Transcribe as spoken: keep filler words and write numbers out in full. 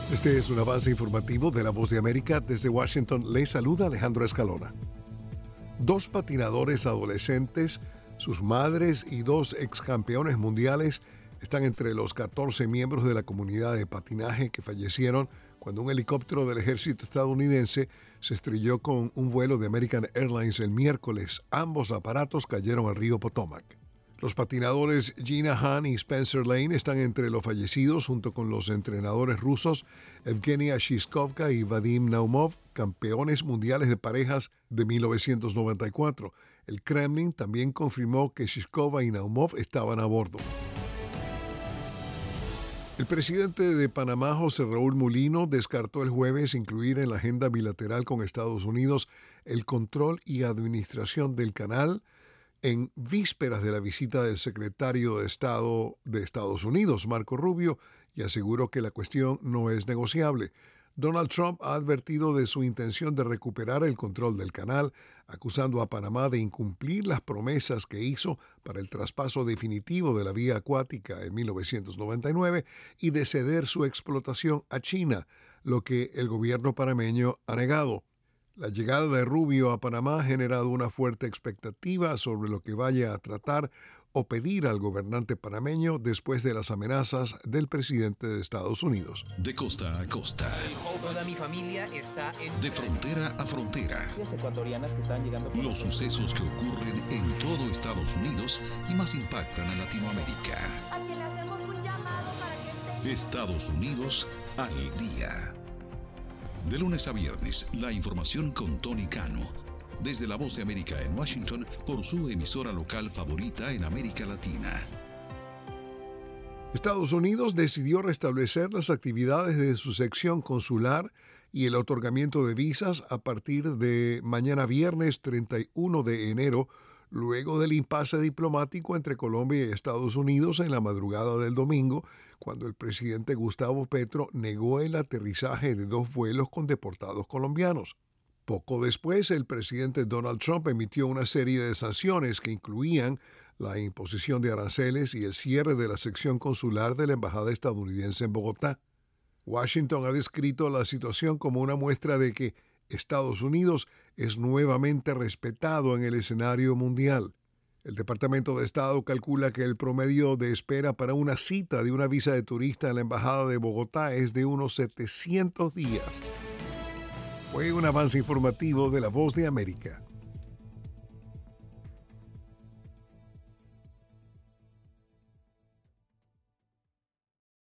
Este es un avance informativo de La Voz de América. Desde Washington les saluda Alejandro Escalona. Dos patinadores adolescentes, sus madres y dos excampeones mundiales están entre los catorce miembros de la comunidad de patinaje que fallecieron cuando un helicóptero del ejército estadounidense se estrelló con un vuelo de American Airlines el miércoles. Ambos aparatos cayeron al río Potomac. Los patinadores Gina Han y Spencer Lane están entre los fallecidos junto con los entrenadores rusos Evgenia Shishkovka y Vadim Naumov, campeones mundiales de parejas de mil novecientos noventa y cuatro. El Kremlin también confirmó que Shishkova y Naumov estaban a bordo. El presidente de Panamá, José Raúl Mulino, descartó el jueves incluir en la agenda bilateral con Estados Unidos el control y administración del canal en vísperas de la visita del secretario de Estado de Estados Unidos, Marco Rubio, y aseguró que la cuestión no es negociable. Donald Trump ha advertido de su intención de recuperar el control del canal, acusando a Panamá de incumplir las promesas que hizo para el traspaso definitivo de la vía acuática en mil novecientos noventa y nueve y de ceder su explotación a China, lo que el gobierno panameño ha negado. La llegada de Rubio a Panamá ha generado una fuerte expectativa sobre lo que vaya a tratar o pedir al gobernante panameño después de las amenazas del presidente de Estados Unidos. De costa a costa. Toda mi familia está en... De frontera a frontera. ecuatorianas que están llegando por... Los sucesos que ocurren en todo Estados Unidos y más impactan a Latinoamérica. A quien le hacemos un llamado para que esté... Estados Unidos al día. De lunes a viernes, la información con Tony Cano. Desde La Voz de América en Washington, por su emisora local favorita en América Latina. Estados Unidos decidió restablecer las actividades de su sección consular y el otorgamiento de visas a partir de mañana viernes treinta y uno de enero, luego del impasse diplomático entre Colombia y Estados Unidos en la madrugada del domingo, cuando el presidente Gustavo Petro negó el aterrizaje de dos vuelos con deportados colombianos. Poco después, el presidente Donald Trump emitió una serie de sanciones que incluían la imposición de aranceles y el cierre de la sección consular de la embajada estadounidense en Bogotá. Washington ha descrito la situación como una muestra de que Estados Unidos es nuevamente respetado en el escenario mundial. El Departamento de Estado calcula que el promedio de espera para una cita de una visa de turista en la embajada de Bogotá es de unos setecientos días. Fue un avance informativo de La Voz de América.